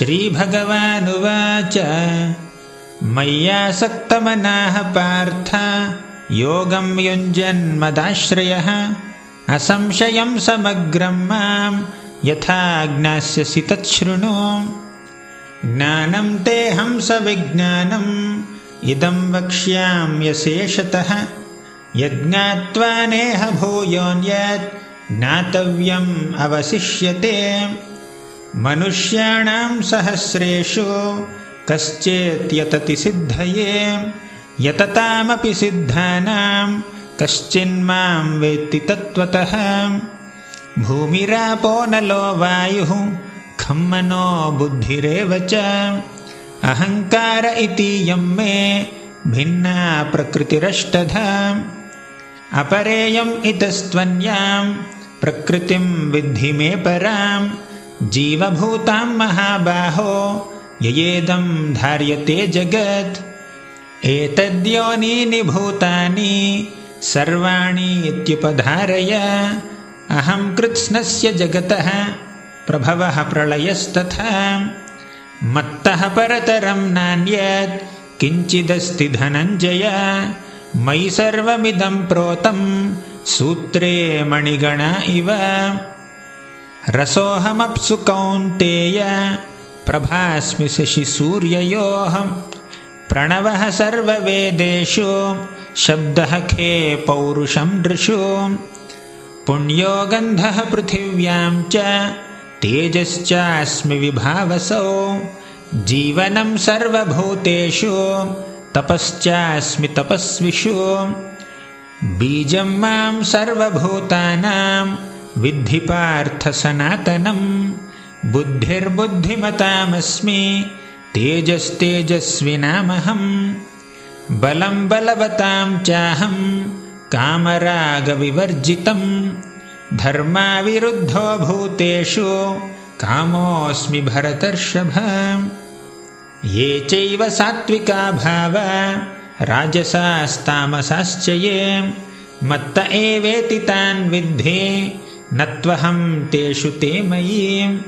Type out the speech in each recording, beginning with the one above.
श्रीभगवानुवाच मय्यासक्तमनाः पार्थ योगं युञ्जन्मदाश्रयः असंशयं समग्रं मां यथा ज्ञास्यसि तच्छृणु। ज्ञानं तेऽहं सविज्ञानम् इदं वक्ष्याम्यशेषतः यज्ञात्वा नेह भूयोऽन्यत् ज्ञातव्यम् अवशिष्यते। मनुष्याणां सहस्रेषु कश्चित् यतति सिद्धये यततामपि सिद्धानां कश्चिन्मां वेत्ति तत्त्वतः। भूमिरापो नलो वायुः खं मनो बुद्धिरेव च अहङ्कार इतीयं मे भिन्ना प्रकृतिरष्टधा। अपरेयम् इतस्त्वन्यां प्रकृतिं विद्धि मे परां जीवभूतां महाबाहो ययेदं धार्यते जगत्। एतद्योनीनि भूतानि सर्वाणि इत्युपधारय अहं कृत्स्नस्य जगतः प्रभवः प्रलयस्तथा। मत्तः परतरं नान्यत् किञ्चिदस्ति धनञ्जय मयि सर्वमिदं प्रोतं सूत्रे मणिगणा इव। रसोऽहमप्सु कौन्तेय प्रभास्मि शशिसूर्ययोः प्रणवः सर्ववेदेषु शब्दः खे पौरुषं नृषु। पुण्यो गन्धः पृथिव्यां च तेजश्चास्मि विभावसौ जीवनं सर्वभूतेषु तपश्चास्मि तपस्विषु। बीजं मां सर्वभूतानां विद्धि पार्थ सनातनम् बुद्धिर्बुद्धिमतामस्मि तेजस्तेजस्विनामहम्। बलं बलवतां चाहं कामरागविवर्जितम् धर्माविरुद्धो भूतेषु कामोऽस्मि भरतर्षभ। ये चैव सात्विका भावा राजसास्तामसाश्च ये मत्त एवेति तान् विद्धि न त्वहं तेषु ते मयि।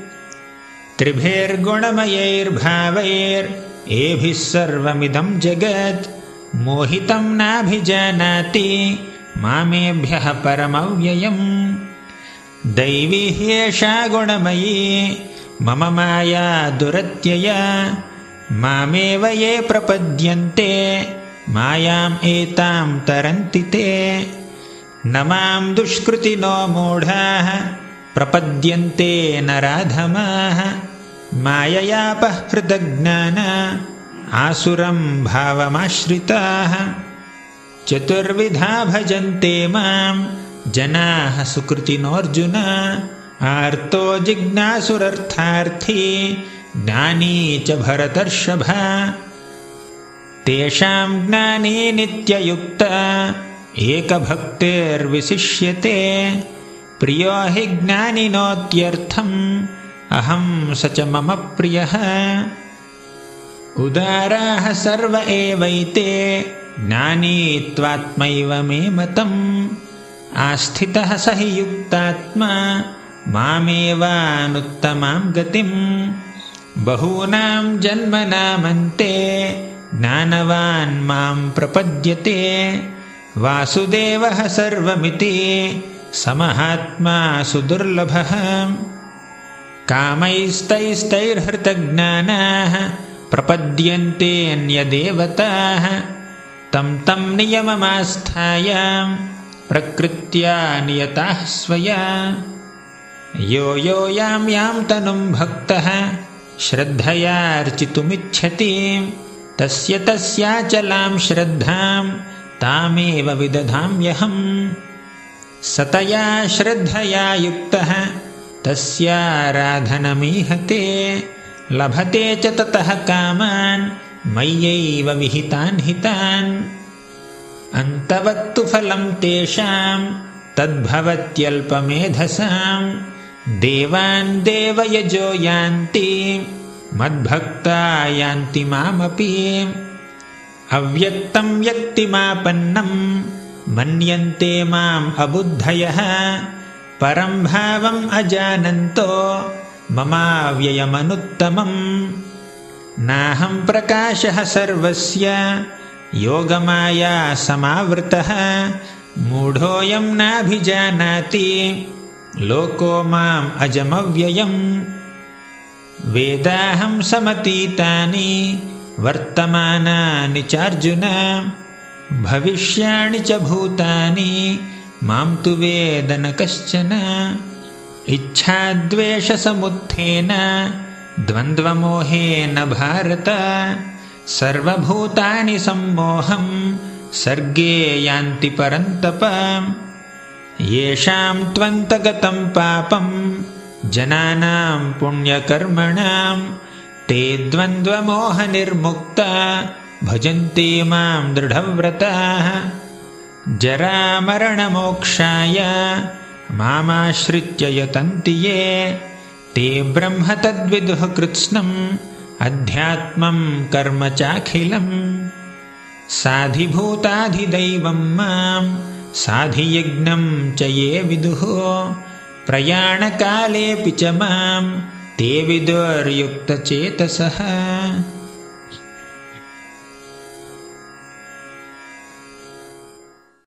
त्रिभिर्गुणमयैर्भावैर्एभिः सर्वमिदं जगत् मोहितं नाभिजानाति मामेभ्यः परमव्ययम्। दैवी ह्येषा गुणमयी मम माया दुरत्यया मामेव ये प्रपद्यन्ते मायाम् एतां तरन्ति ते। न मां दुष्कृतिनो मूढाः प्रपद्यन्ते नराधमाः माययापहृतज्ञाना आसुरं भावमाश्रिताः। चतुर्विधा भजन्ते मां जनाः सुकृतिनोऽर्जुन आर्तो जिज्ञासुरर्थार्थी ज्ञानी च भरतर्षभ। तेषां ज्ञानी नित्ययुक्ता एकभक्तिर्विशिष्यते प्रियो हि ज्ञानिनोत्यर्थम् अहं स च मम प्रियः। उदाराः सर्व एवैते ज्ञानी त्वात्मैव मे मतम् आस्थितः स हि युक्तात्मा मामेवानुत्तमां गतिम्। बहूनां जन्मनामन्ते ज्ञानवान् मां प्रपद्यते वासुदेवः सर्वमिति समहात्मा सुदुर्लभः। कामैस्तैस्तैर्हृतज्ञानाः प्रपद्यन्तेऽन्यदेवताः तं तं नियममास्थाय प्रकृत्या नियताः स्वया। यो यो यां यां तनुं भक्तः श्रद्धयार्चितुमिच्छति तस्य तस्याचलां श्रद्धां तामेव विदधाम्यहम्। सतया श्रद्धया युक्तः तस्याराधनमीहते लभते च ततः कामान् मय्यैव विहितान् हितान्। अन्तवत्तु फलं तेषां तद्भवत्यल्पमेधसां देवान् देवयजो यान्ति मद्भक्ता यान्ति मामपि। अव्यक्तं व्यक्तिमापन्नं मन्यन्ते माम् अबुद्धयः परं भावम् अजानन्तो ममाव्ययमनुत्तमम् नाहं प्रकाशः सर्वस्य योगमाया समावृतः मूढोऽयं नाभिजानाति लोको माम् अजमव्ययम् वेदाहं समतीतानि वर्तमानानि चार्जुन भविष्याणि च भूतानि मां तु वेद न कश्चन इच्छाद्वेषसमुत्थेन द्वन्द्वमोहेन भारत सर्वभूतानि सम्मोहं सर्गे यान्ति परन्तप येषां त्वन्तगतं पापं जनानां पुण्यकर्मणां ते द्वन्द्वमोहनिर्मुक्ता भजन्ते मां दृढव्रताः जरामरणमोक्षाय मामाश्रित्य यतन्ति ये ते ब्रह्म तद्विदुः कृत्स्नम् अध्यात्मं कर्म चाखिलम् साधिभूताधिदैवं मां साधियज्ञं च ये विदुः प्रयाणकालेऽपि च मां ते विदुर्युक्तचेतसः।